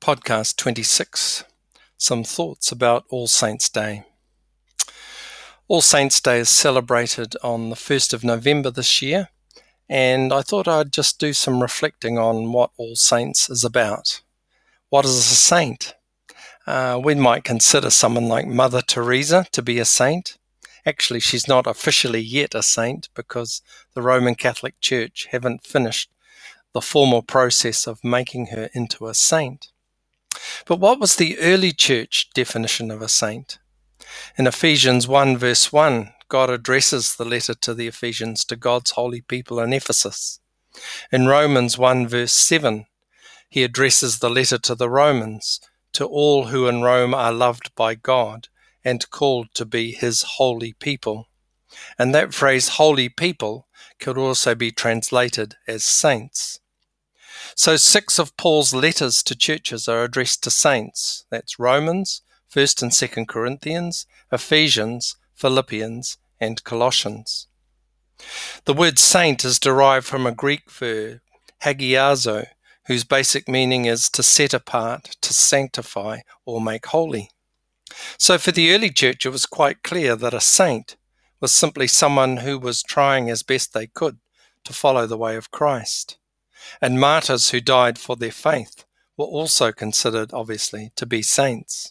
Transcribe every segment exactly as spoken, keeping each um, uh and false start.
Podcast twenty-six, some thoughts about All Saints' Day. All Saints' Day is celebrated on the first of November this year, and I thought I'd just do some reflecting on what All Saints is about. What is a saint? Uh, we might consider someone like Mother Teresa to be a saint. Actually, she's not officially yet a saint because the Roman Catholic Church haven't finished the formal process of making her into a saint. But what was the early church definition of a saint? In Ephesians one verse one, God addresses the letter to the Ephesians to God's holy people in Ephesus. In Romans one verse seven, he addresses the letter to the Romans, to all who in Rome are loved by God and called to be his holy people. And that phrase, holy people, could also be translated as saints. So six of Paul's letters to churches are addressed to saints. That's Romans, First and Second Corinthians, Ephesians, Philippians, and Colossians. The word saint is derived from a Greek verb, hagiazo, whose basic meaning is to set apart, to sanctify, or make holy. So for the early church, it was quite clear that a saint was simply someone who was trying as best they could to follow the way of Christ. And martyrs who died for their faith were also considered, obviously, to be saints.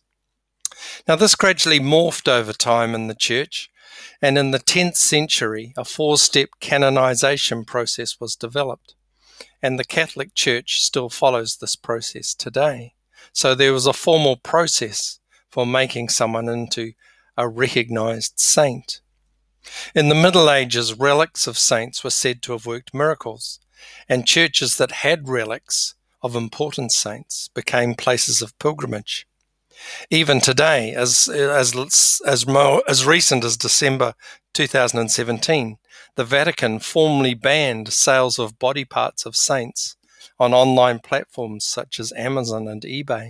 Now, this gradually morphed over time in the church, and in the tenth century, a four-step canonization process was developed, and the Catholic Church still follows this process today. So there was a formal process for making someone into a recognized saint. In the Middle Ages, relics of saints were said to have worked miracles, and churches that had relics of important saints became places of pilgrimage. Even today, as as as, mo, as recent as December two thousand seventeen, the Vatican formally banned sales of body parts of saints on online platforms such as Amazon and eBay.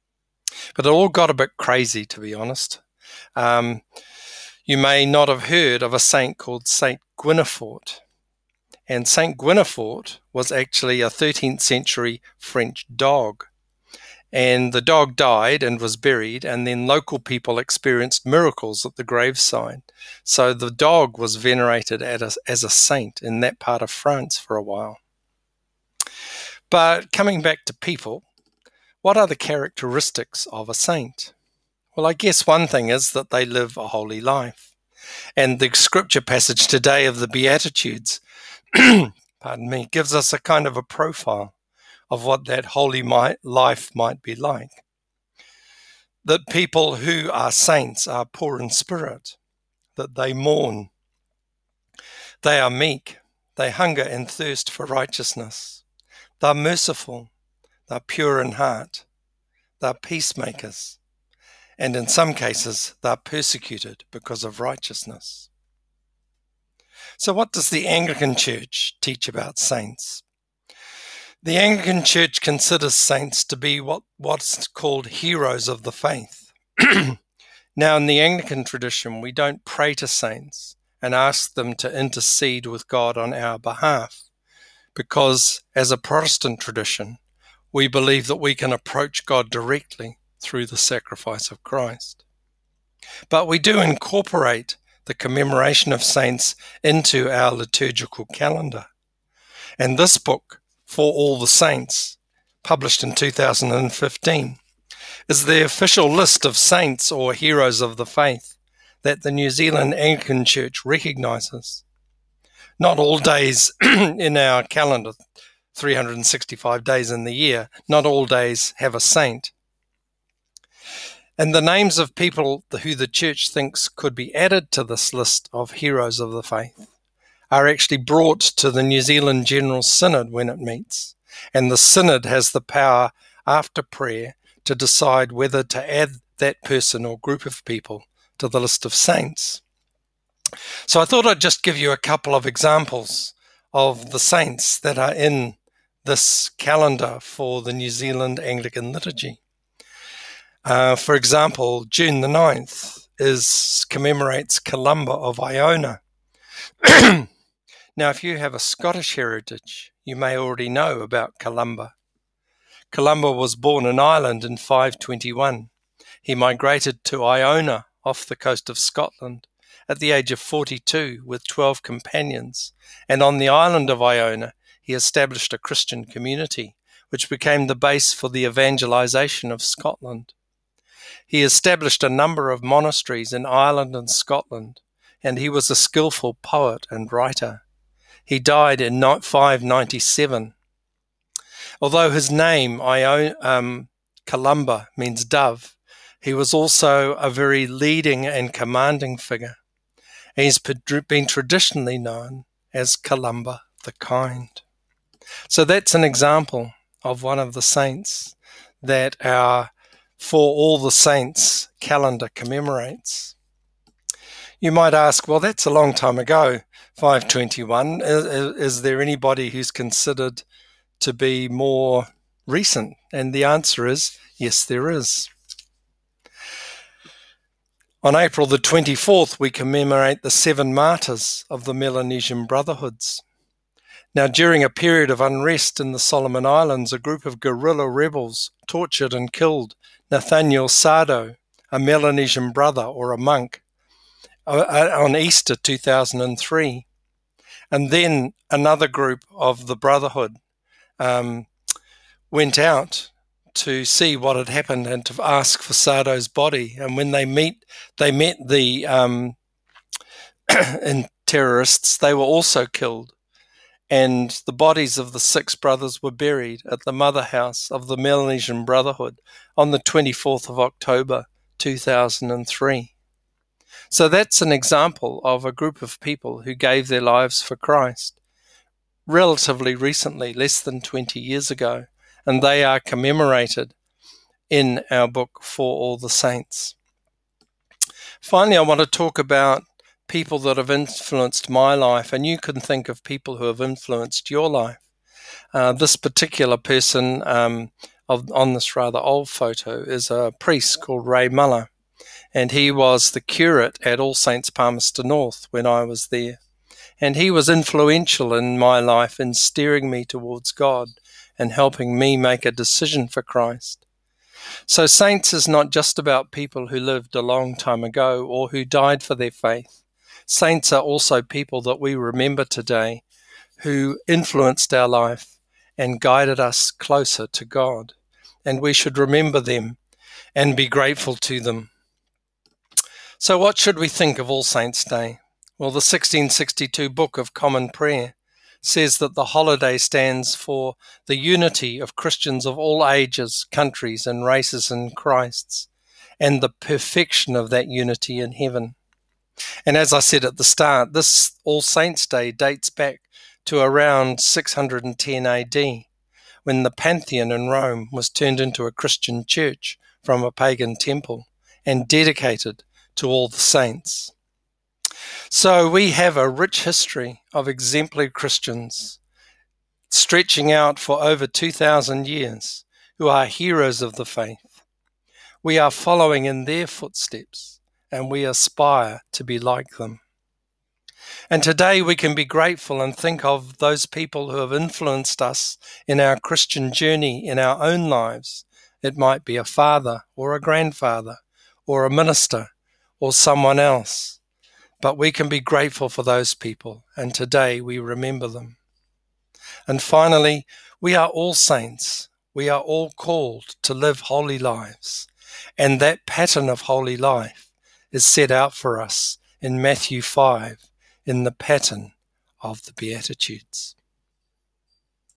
But it all got a bit crazy, to be honest. Um, you may not have heard of a saint called Saint Guinefort. And Saint Guinefort was actually a thirteenth century French dog. And the dog died and was buried, and then local people experienced miracles at the graveside. So the dog was venerated as a, as a saint in that part of France for a while. But coming back to people, what are the characteristics of a saint? Well, I guess one thing is that they live a holy life. And the scripture passage today of the Beatitudes pardon me, gives us a kind of a profile of what that holy might, life might be like. That people who are saints are poor in spirit, that they mourn, they are meek, they hunger and thirst for righteousness, they're merciful, they're pure in heart, they're peacemakers, and in some cases they're persecuted because of righteousness. So what does the Anglican Church teach about saints? The Anglican Church considers saints to be what, what's called heroes of the faith. Now, in the Anglican tradition, we don't pray to saints and ask them to intercede with God on our behalf, because as a Protestant tradition, we believe that we can approach God directly through the sacrifice of Christ. But we do incorporate the commemoration of saints into our liturgical calendar. And this book, For All the Saints, published in two thousand fifteen, is the official list of saints or heroes of the faith that the New Zealand Anglican Church recognises. Not all days in our calendar, three hundred sixty-five days in the year, not all days have a saint. And the names of people who the church thinks could be added to this list of heroes of the faith are actually brought to the New Zealand General Synod when it meets. And the Synod has the power, after prayer, to decide whether to add that person or group of people to the list of saints. So I thought I'd just give you a couple of examples of the saints that are in this calendar for the New Zealand Anglican liturgy. Uh, for example, June the ninth is commemorates Columba of Iona. Now, if you have a Scottish heritage, you may already know about Columba. Columba was born in Ireland in five twenty-one. He migrated to Iona off the coast of Scotland at the age of forty-two with twelve companions, and on the island of Iona he established a Christian community, which became the base for the evangelization of Scotland. He established a number of monasteries in Ireland and Scotland, and he was a skillful poet and writer. He died in five ninety-seven. Although his name, um, Columba, means dove, he was also a very leading and commanding figure. He's been traditionally known as Columba the Kind. So that's an example of one of the saints that our For All the Saints calendar commemorates. You might ask, well, that's a long time ago, five twenty-one. Is, is there anybody who's considered to be more recent? And the answer is, yes, there is. On April the twenty-fourth, we commemorate the seven martyrs of the Melanesian Brotherhoods. Now, during a period of unrest in the Solomon Islands, a group of guerrilla rebels tortured and killed Nathaniel Sado, a Melanesian brother or a monk, on Easter two thousand three. And then another group of the Brotherhood um, went out to see what had happened and to ask for Sado's body. And when they meet, they met the um, terrorists, they were also killed. And the bodies of the six brothers were buried at the mother house of the Melanesian Brotherhood on the twenty-fourth of October two thousand three. So that's an example of a group of people who gave their lives for Christ relatively recently, less than twenty years ago, and they are commemorated in our book For All the Saints. Finally, I want to talk about people that have influenced my life, and you can think of people who have influenced your life. Uh, this particular person um, of, on this rather old photo is a priest called Ray Muller, and he was the curate at All Saints Palmerston North when I was there. And he was influential in my life in steering me towards God and helping me make a decision for Christ. So saints is not just about people who lived a long time ago or who died for their faith. Saints are also people that we remember today who influenced our life and guided us closer to God. And we should remember them and be grateful to them. So what should we think of All Saints' Day? Well, the sixteen sixty-two Book of Common Prayer says that the holiday stands for the unity of Christians of all ages, countries, and races in Christ, and the perfection of that unity in heaven. And as I said at the start, this All Saints' Day dates back to around six hundred ten A D, when the Pantheon in Rome was turned into a Christian church from a pagan temple and dedicated to all the saints. So we have a rich history of exemplary Christians stretching out for over two thousand years who are heroes of the faith. We are following in their footsteps and we aspire to be like them. And today we can be grateful and think of those people who have influenced us in our Christian journey in our own lives. It might be a father or a grandfather or a minister or someone else. But we can be grateful for those people, and today we remember them. And finally, we are all saints. We are all called to live holy lives, and that pattern of holy life is set out for us in Matthew five, in the pattern of the Beatitudes.